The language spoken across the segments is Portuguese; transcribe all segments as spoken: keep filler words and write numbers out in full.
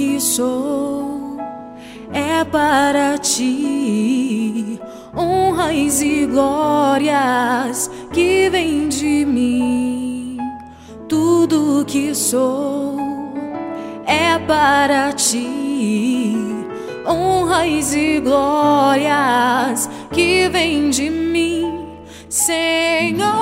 que sou é para ti, honras e glórias que vêm de mim. Tudo que sou é para ti, honras e glórias que vêm de mim, Senhor.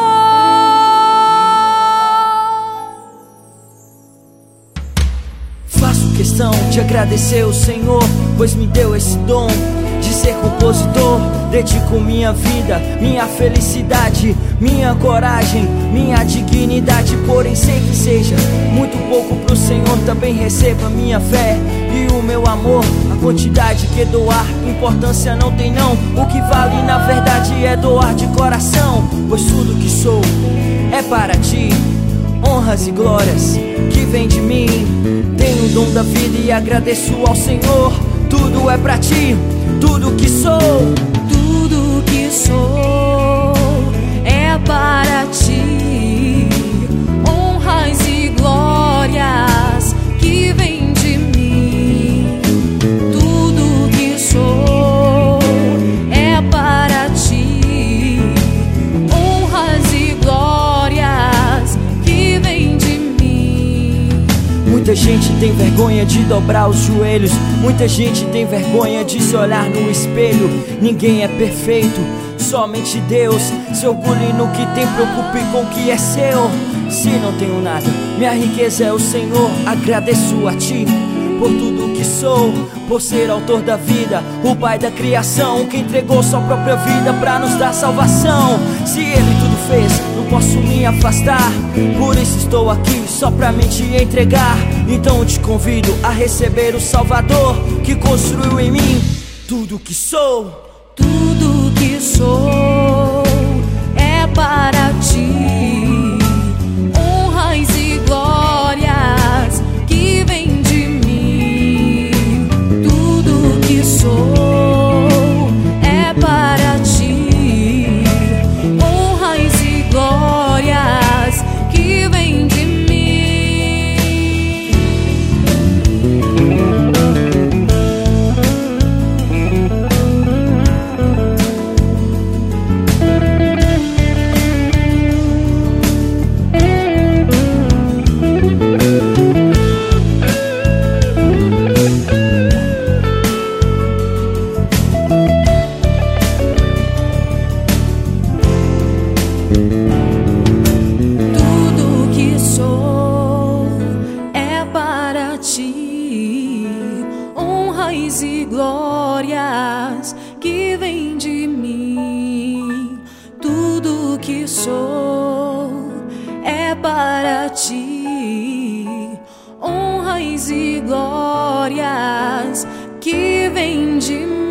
Faço questão de agradecer ao Senhor, pois me deu esse dom de ser compositor. Dedico minha vida, minha felicidade, minha coragem, minha dignidade. Porém sei que seja muito pouco pro Senhor, também receba minha fé e o meu amor. A quantidade que doar, importância não tem não. O que vale na verdade é doar de coração, pois tudo que sou é para ti, honras e glórias que vem de mim. Tenho o dom da vida e agradeço ao Senhor. Tudo é pra ti, tudo que sou. Tudo que sou é para ti, honras e glórias que vem de mim. Tudo que sou é para ti, honras e glórias que vem de mim. Muita gente tem vergonha de dobrar os joelhos, muita gente tem vergonha de se olhar no espelho. Ninguém é perfeito, somente Deus. Se orgulhe no que tem, preocupe com o que é seu. Se não tenho nada, minha riqueza é o Senhor. Agradeço a ti por tudo que sou, por ser autor da vida, o pai da criação, que entregou sua própria vida pra nos dar salvação. Se ele tudo fez, não posso me afastar, por isso estou aqui só pra me te entregar. Então eu te convido a receber o Salvador que construiu em mim tudo que sou. Tudo que sou é para ti, honras e glórias que vêm de mim. Tudo que sou é para ti, honras e glórias que vêm de mim. Tudo que sou é para ti, honras e glórias que vêm de mim. Tudo que sou é para ti, honras e glórias que vêm de mim.